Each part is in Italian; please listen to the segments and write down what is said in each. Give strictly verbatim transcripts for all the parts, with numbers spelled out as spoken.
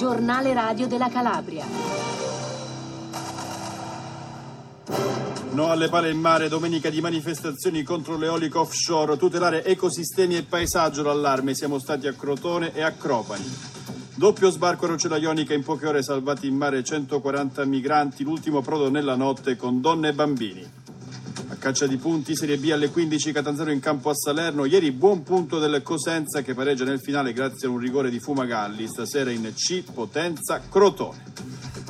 Giornale radio della Calabria. No alle pale in mare, domenica di manifestazioni contro l'eolico offshore, tutelare ecosistemi e paesaggio, l'allarme, siamo stati a Crotone e a Cropani. Doppio sbarco a Rocella Ionica, in poche ore salvati in mare centoquaranta migranti, l'ultimo approdo nella notte con donne e bambini. A caccia di punti, Serie B alle quindici, Catanzaro in campo a Salerno, ieri buon punto del Cosenza che pareggia nel finale grazie a un rigore di Fumagalli, stasera in C, Potenza, Crotone.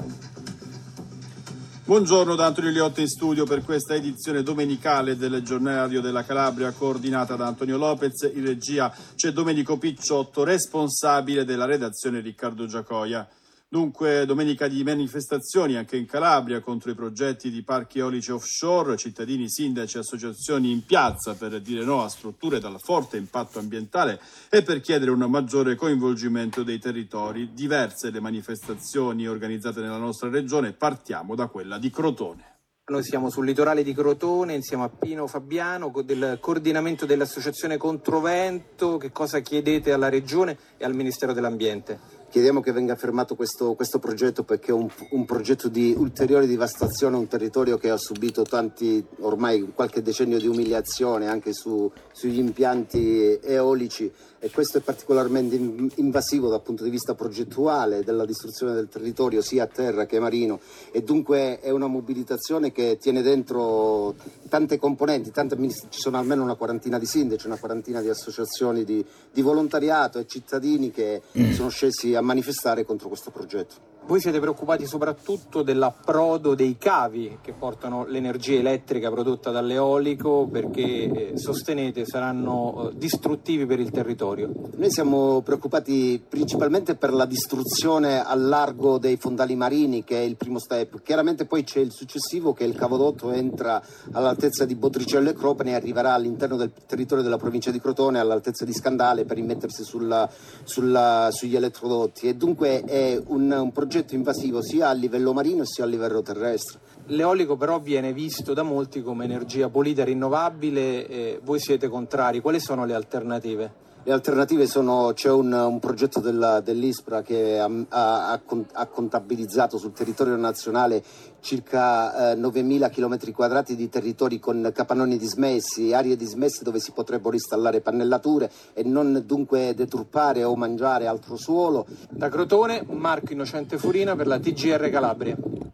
Buongiorno da Antonio Liotta in studio per questa edizione domenicale del Giornale radio della Calabria, coordinata da Antonio Lopez. In regia c'è Domenico Picciotto, responsabile della redazione Riccardo Giacoia. Dunque, domenica di manifestazioni anche in Calabria contro i progetti di parchi eolici offshore, cittadini, sindaci e associazioni in piazza per dire no a strutture dal forte impatto ambientale e per chiedere un maggiore coinvolgimento dei territori. Diverse le manifestazioni organizzate nella nostra regione, partiamo da quella di Crotone. Noi siamo sul litorale di Crotone insieme a Pino Fabiano del coordinamento dell'associazione Controvento. Che cosa chiedete alla Regione e al Ministero dell'Ambiente? Chiediamo che venga fermato questo, questo progetto perché è un, un progetto di ulteriore devastazione, un territorio che ha subito tanti, ormai qualche decennio di umiliazione anche su, sugli impianti eolici, e questo è particolarmente invasivo dal punto di vista progettuale della distruzione del territorio sia a terra che marino, e dunque è una mobilitazione che tiene dentro tante componenti, tante, ci sono almeno una quarantina di sindaci, una quarantina di associazioni di, di volontariato e cittadini che mm. sono scesi a manifestare contro questo progetto. Voi siete preoccupati soprattutto dell'approdo dei cavi che portano l'energia elettrica prodotta dall'eolico, perché eh, sostenete saranno eh, distruttivi per il territorio. Noi siamo preoccupati principalmente per la distruzione al largo dei fondali marini, che è il primo step. Chiaramente poi c'è il successivo, che è il cavodotto, entra all'altezza di Botricello e Cropane e arriverà all'interno del territorio della provincia di Crotone all'altezza di Scandale per immettersi sulla, sulla, sugli elettrodotti, e dunque è un, un progetto invasivo sia a livello marino sia a livello terrestre. L'eolico però viene visto da molti come energia pulita e rinnovabile, e voi siete contrari. Quali sono le alternative? Le alternative sono, c'è un, un progetto della, dell'ISPRA che ha, ha, ha contabilizzato sul territorio nazionale circa eh, novemila chilometri quadrati di territori con capannoni dismessi, aree dismesse dove si potrebbero installare pannellature e non dunque deturpare o mangiare altro suolo. Da Crotone, Marco Innocente Furina per la T G R Calabria.